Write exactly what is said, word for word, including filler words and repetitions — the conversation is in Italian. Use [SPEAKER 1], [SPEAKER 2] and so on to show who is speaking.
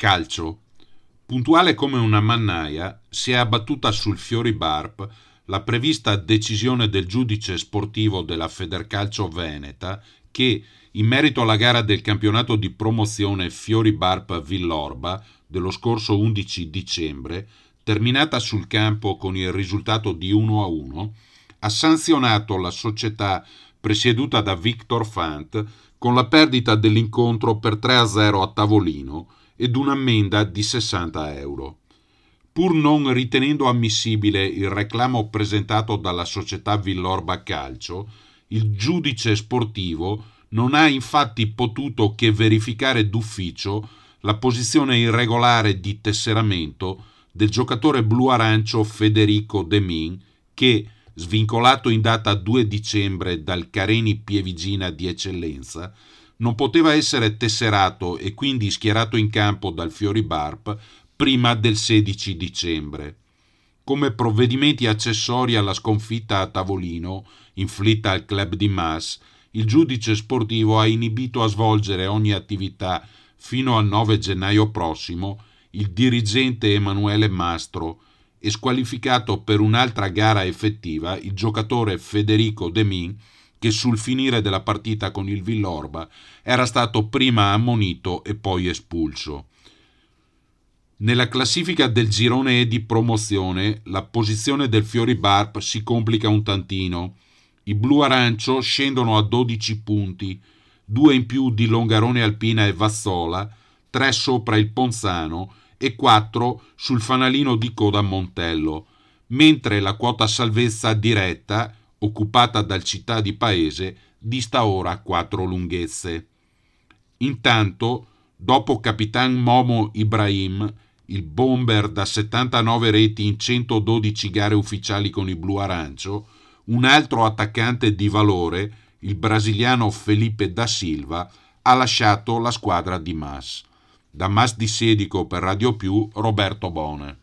[SPEAKER 1] Calcio. Puntuale come una mannaia, si è abbattuta sul Fiori Barp la prevista decisione del giudice sportivo della Federcalcio Veneta che, in merito alla gara del campionato di promozione Fiori Barp Villorba dello scorso undici dicembre, terminata sul campo con il risultato di uno a uno, ha sanzionato la società presieduta da Victor Fant con la perdita dell'incontro per tre a zero a tavolino ed un'ammenda di sessanta euro. Pur non ritenendo ammissibile il reclamo presentato dalla società Villorba Calcio, il giudice sportivo non ha infatti potuto che verificare d'ufficio la posizione irregolare di tesseramento del giocatore blu-arancio Federico De Min che, svincolato in data due dicembre dal Careni Pievigina di Eccellenza, non poteva essere tesserato e quindi schierato in campo dal Fiori Barp prima del sedici dicembre. Come provvedimenti accessori alla sconfitta a tavolino inflitta al club di Mas, il giudice sportivo ha inibito a svolgere ogni attività fino al nove gennaio prossimo il dirigente Emanuele Mastro e squalificato per un'altra gara effettiva il giocatore Federico De Min, che sul finire della partita con il Villorba era stato prima ammonito e poi espulso. Nella classifica del girone E di promozione la posizione del Fiori Barp si complica un tantino. I blu-arancio scendono a dodici punti, due in più di Longarone Alpina e Vazzola, tre sopra il Ponzano e quattro sul fanalino di coda Montello, mentre la quota salvezza diretta, occupata dal Città di Paese, dista ora quattro lunghezze. Intanto, dopo Capitan Momo Ibrahim, il bomber da settantanove reti in centododici gare ufficiali con i blu-arancio, un altro attaccante di valore, il brasiliano Felipe da Silva, ha lasciato la squadra di Mas. Da Mas di Sedico per Radio Più, Roberto Bone.